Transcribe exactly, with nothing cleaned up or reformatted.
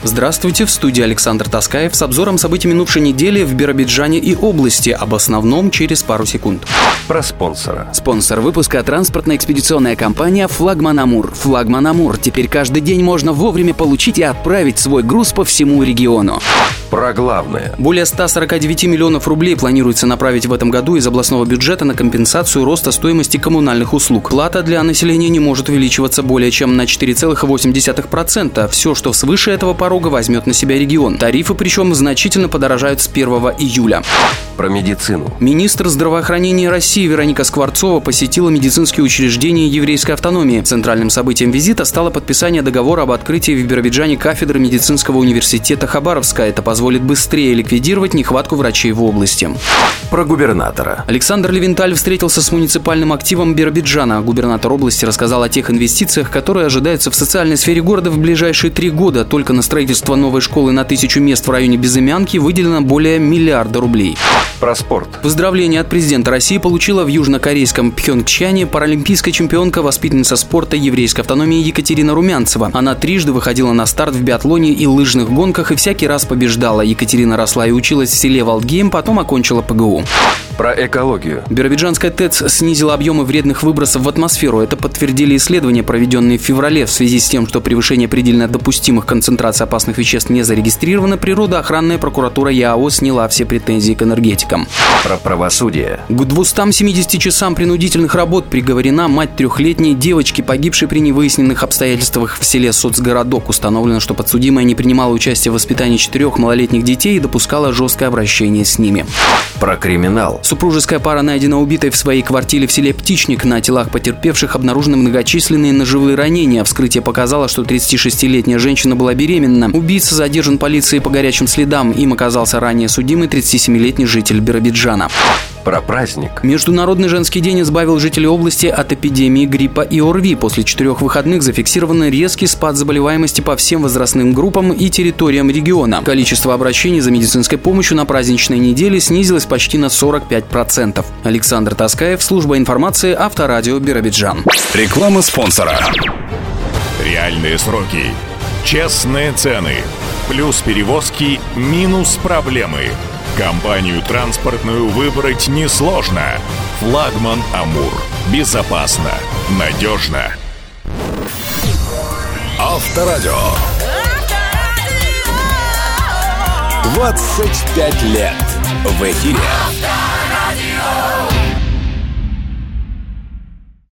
Здравствуйте, в студии Александр Таскаев с обзором событий минувшей недели в Биробиджане и области, об основном через пару секунд. Про спонсора. Спонсор выпуска — транспортно-экспедиционная компания «Флагман Амур». «Флагман Амур». Теперь каждый день можно вовремя получить и отправить свой груз по всему региону. Про главное. Более ста сорока девяти миллионов рублей планируется направить в этом году из областного бюджета на компенсацию роста стоимости коммунальных услуг. Плата для населения не может увеличиваться более чем на четыре целых восемь десятых процента. Все, что свыше этого порога, возьмет на себя регион. Тарифы, причем, значительно подорожают с первого июля. Про медицину. Министр здравоохранения России Вероника Скворцова посетила медицинские учреждения еврейской автономии. Центральным событием визита стало подписание договора об открытии в Биробиджане кафедры медицинского университета Хабаровска. Это позволит быстрее ликвидировать нехватку врачей в области. Про губернатора. Александр Левенталь встретился с муниципальным активом Биробиджана. Губернатор области рассказал о тех инвестициях, которые ожидаются в социальной сфере города в ближайшие три года. Только на строительство новой школы на тысячу мест в районе Безымянки выделено более миллиарда рублей. Про спорт. Поздравление от президента России получила в южнокорейском Пхёнгчхане паралимпийская чемпионка, воспитанница спорта еврейской автономии Екатерина Румянцева. Она трижды выходила на старт в биатлоне и лыжных гонках и всякий раз побеждала. Екатерина росла и училась в селе Валдгейм, потом окончила ПГУ. Про экологию. Биробиджанская ТЭЦ снизила объемы вредных выбросов в атмосферу. Это подтвердили исследования, проведенные в феврале. В связи с тем, что превышение предельно допустимых концентраций опасных веществ не зарегистрировано, природоохранная прокуратура ЯО сняла все претензии к энергетикам. Про правосудие. К двумстам семидесяти часам принудительных работ приговорена мать трехлетней девочки, погибшей при невыясненных обстоятельствах в селе Соцгородок. Установлено, что подсудимая не принимала участия в воспитании четырех малолетних детей и допускала жесткое обращение с ними. Про криминал. Супружеская пара найдена убитой в своей квартире в селе Птичник. На телах потерпевших обнаружены многочисленные ножевые ранения. Вскрытие показало, что тридцатишестилетняя женщина была беременна. Убийца задержан полицией по горячим следам. Им оказался ранее судимый тридцатисемилетний житель Биробиджана. Про праздник. Международный женский день избавил жителей области от эпидемии гриппа и ОРВИ. После четырех выходных зафиксирован резкий спад заболеваемости по всем возрастным группам и территориям региона. Количество обращений за медицинской помощью на праздничной неделе снизилось почти на сорок пять процентов. Александр Таскаев, служба информации, Авторадио Биробиджан. Реклама спонсора. Реальные сроки, честные цены, плюс перевозки, минус проблемы. Компанию транспортную выбрать несложно. Флагман Амур. Безопасно, надежно. Авторадио. двадцать пять лет в эфире.